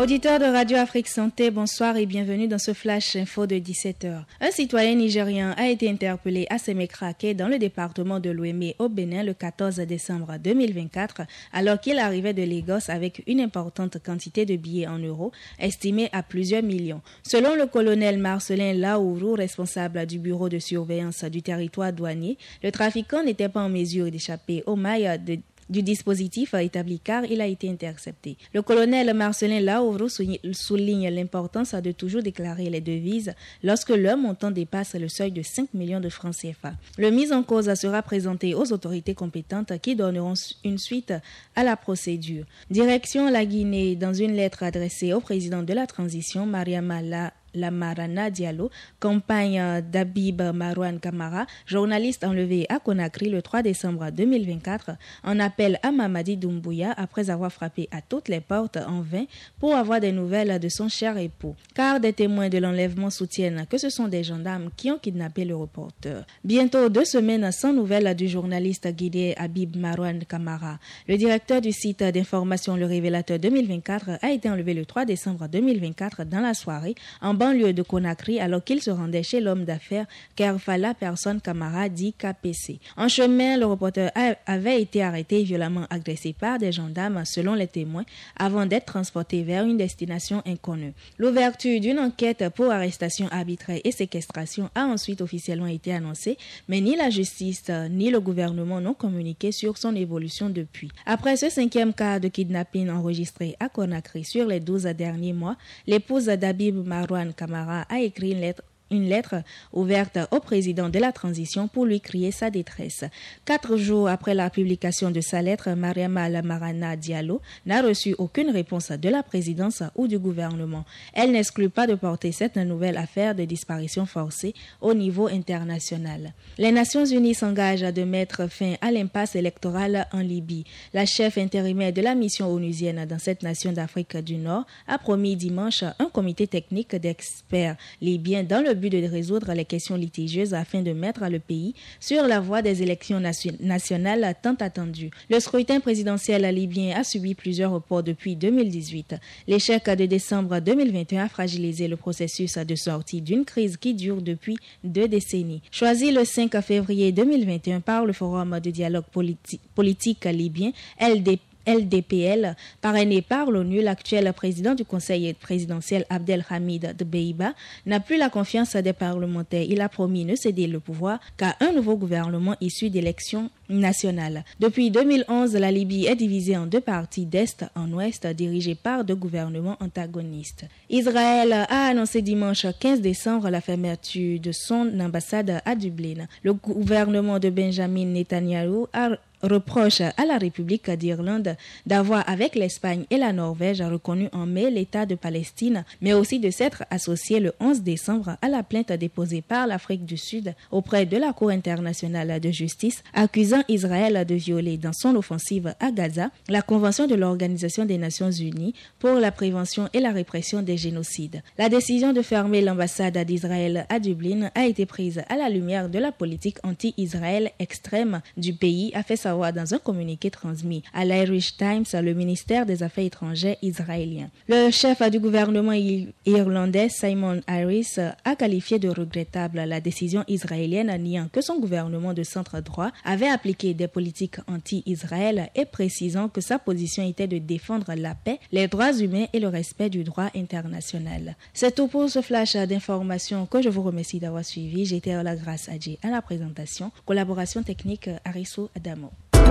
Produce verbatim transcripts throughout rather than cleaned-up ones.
Auditeurs de Radio Afrique Santé, bonsoir et bienvenue dans ce flash info de dix-sept heures. Un citoyen nigérien a été interpellé à Sémékraké dans le département de l'Ouémé au Bénin le quatorze décembre deux mille vingt-quatre alors qu'il arrivait de Lagos avec une importante quantité de billets en euros estimés à plusieurs millions. Selon le colonel Marcelin Laourou, responsable du bureau de surveillance du territoire douanier, le trafiquant n'était pas en mesure d'échapper aux mailles de du dispositif établi car il a été intercepté. Le colonel Marcelin Laourou souligne l'importance de toujours déclarer les devises lorsque leur montant dépasse le seuil de cinq millions de francs C F A. Le mis en cause sera présenté aux autorités compétentes qui donneront une suite à la procédure. Direction la Guinée, dans une lettre adressée au président de la transition, Mariama La Lamarana Diallo, compagne d'Habib Marouane Kamara, journaliste enlevé à Conakry le trois décembre deux mille vingt-quatre, en appelle à Mamadi Doumbouya après avoir frappé à toutes les portes en vain pour avoir des nouvelles de son cher époux. Car des témoins de l'enlèvement soutiennent que ce sont des gendarmes qui ont kidnappé le reporter. Bientôt deux semaines sans nouvelles du journaliste guinéen Habib Marouane Kamara. Le directeur du site d'information Le Révélateur deux mille vingt-quatre a été enlevé le trois décembre deux mille vingt-quatre dans la soirée en banlieue de Conakry alors qu'il se rendait chez l'homme d'affaires Kerfala Personne Kamara dit K P C. En chemin, le reporter a, avait été arrêté et violemment agressé par des gendarmes selon les témoins avant d'être transporté vers une destination inconnue. L'ouverture d'une enquête pour arrestation arbitraire et séquestration a ensuite officiellement été annoncée, mais ni la justice ni le gouvernement n'ont communiqué sur son évolution depuis. Après ce cinquième cas de kidnapping enregistré à Conakry sur les douze derniers mois, l'épouse d'Habib Marouane Kamara a écrit une lettre une lettre ouverte au président de la transition pour lui crier sa détresse. Quatre jours après la publication de sa lettre, Mariama Lamarana Diallo n'a reçu aucune réponse de la présidence ou du gouvernement. Elle n'exclut pas de porter cette nouvelle affaire de disparition forcée au niveau international. Les Nations Unies s'engagent à de mettre fin à l'impasse électorale en Libye. La chef intérimaire de la mission onusienne dans cette nation d'Afrique du Nord a promis dimanche un comité technique d'experts libyens dans le but de résoudre les questions litigieuses afin de mettre le pays sur la voie des élections nation- nationales tant attendues. Le scrutin présidentiel libyen a subi plusieurs reports depuis deux mille dix-huit. L'échec de décembre deux mille vingt et un a fragilisé le processus de sortie d'une crise qui dure depuis deux décennies. Choisi le cinq février deux mille vingt et un par le Forum de dialogue politi- politique libyen, L D P, L D P L, parrainé par l'ONU, l'actuel président du Conseil présidentiel Abdelhamid Dbeiba n'a plus la confiance des parlementaires. Il a promis ne céder le pouvoir qu'à un nouveau gouvernement issu d'élections nationales. Depuis deux mille onze, la Libye est divisée en deux parties d'est en ouest, dirigées par deux gouvernements antagonistes. Israël a annoncé dimanche quinze décembre la fermeture de son ambassade à Dublin. Le gouvernement de Benjamin Netanyahu a reproche à la République d'Irlande d'avoir, avec l'Espagne et la Norvège, reconnu en mai l'État de Palestine, mais aussi de s'être associé le onze décembre à la plainte déposée par l'Afrique du Sud auprès de la Cour internationale de justice, accusant Israël de violer dans son offensive à Gaza la Convention de l'Organisation des Nations Unies pour la prévention et la répression des génocides. La décision de fermer l'ambassade d'Israël à Dublin a été prise à la lumière de la politique anti-Israël extrême du pays, a fait savoir dans un communiqué transmis à l'Irish Times, le ministère des Affaires étrangères israélien. Le chef du gouvernement irlandais, Simon Harris, a qualifié de regrettable la décision israélienne, niant que son gouvernement de centre-droit avait appliqué des politiques anti-Israël et précisant que sa position était de défendre la paix, les droits humains et le respect du droit international. C'est tout pour ce flash d'informations que je vous remercie d'avoir suivi. J'étais Ola Grace Adjé à la présentation. Collaboration technique Arisso Adamo.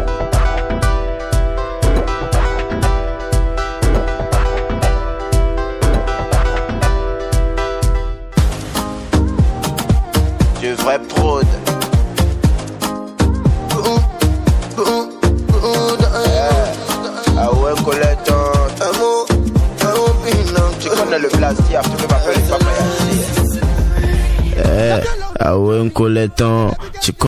Du vrai prod. Ah ouais, Colette, tu connais le plastique, tu peux m'appeler papa. Ah ouais, Colette, tu connais